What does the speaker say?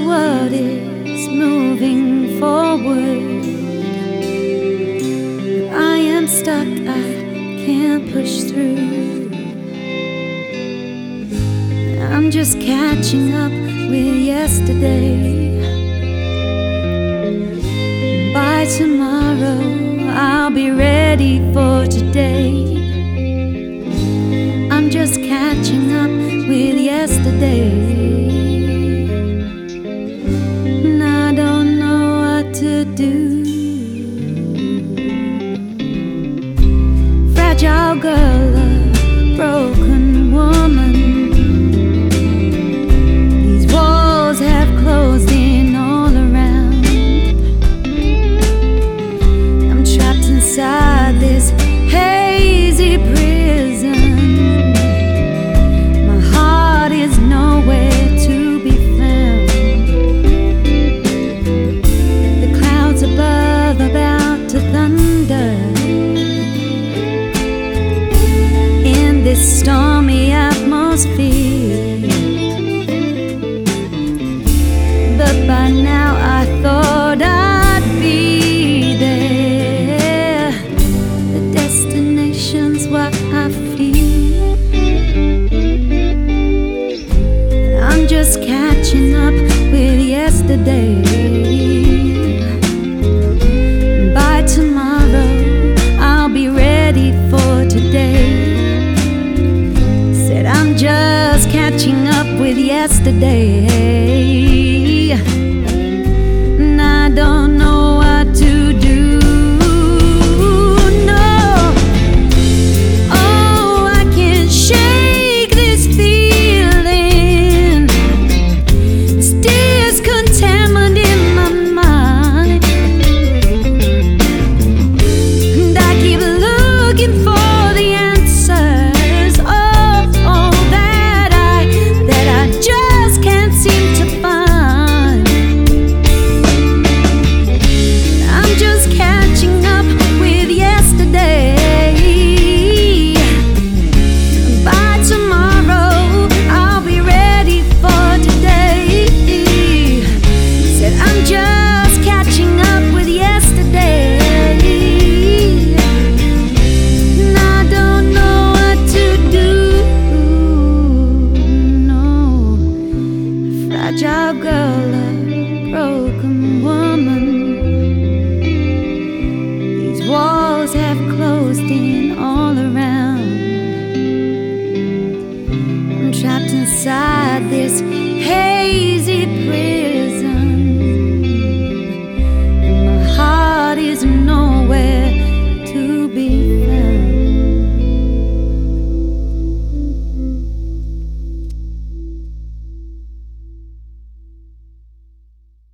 world is moving forward. I am stuck, I can't push through. I'm just catching up with yesterday. By tomorrow, I'll be ready for today. I'm just catching up with yesterday. And I don't know what to do. Fragile girl, a broken woman. These walls have closed in all around. I'm trapped inside this hazy prison. My heart is nowhere to be found. The clouds above about to thunder. In this stormy atmosphere, but by now I thought I'd be there. The destination's what I feel. I'm just catching up with yesterday. By tomorrow, I'll be ready for today. Said I'm just catching up with yesterday. And I don't know what to do. No. Oh, I can't shake this feeling. This discontentment in my mind. And I keep looking for the answers. Oh, that I just can't seem to find. I'm just catching up with yesterday. By tomorrow, I'll be ready for today. Said I'm just catching up with yesterday. And I don't know what to do. No, fragile girl, a broken